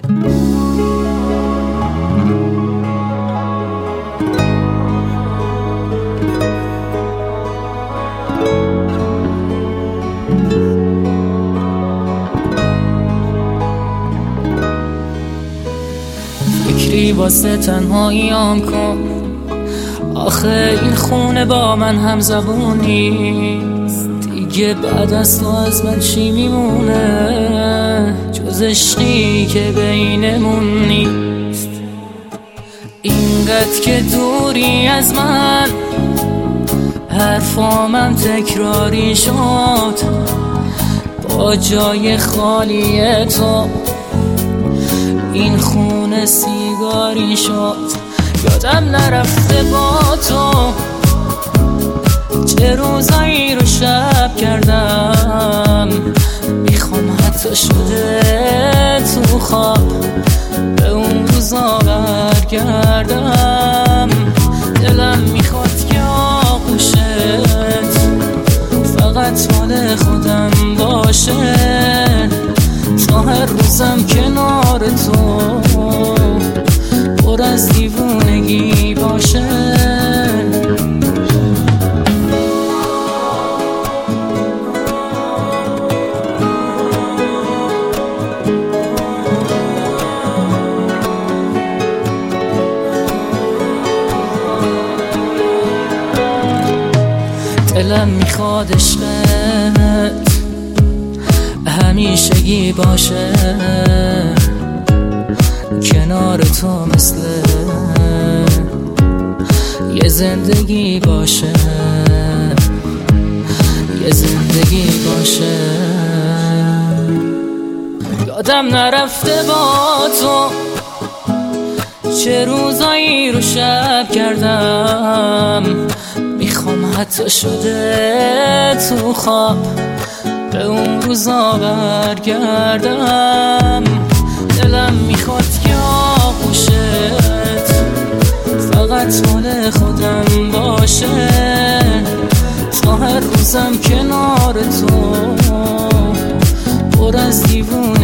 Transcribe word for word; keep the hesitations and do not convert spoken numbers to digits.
فکری واسه تنهاییام کن، آخه این خونه با من هم زبون نیست. دیگه بعد از تو از من چی میمونه جز عشقی که بینمون نیست. اینقدر که دوری از من، حرفامم تکراری شد با جای خالی تو. این خونه سیگاری شد، یادم نرفته با تو چه روزایی رو شب کردم. میخوام حتی شده تو خواب به اون روزا برگردم. دلم میخواد که آغوشت فقط مال خودم باشه، تا هر روزم کنار تو پر از دیوونگی باشه. دلم میخواد عشقت همیشگی باشه، کنار تو مثل یه زندگی باشه، یه زندگی باشه. یادم نرفته با تو چه روزایی رو شب کردم. میخوام حتی شده تو خواب به اون روزا برگردم. دلم میخواد که آغوشت فقط مال خودم باشه، تا هر روزم کنار تو پر از دیوون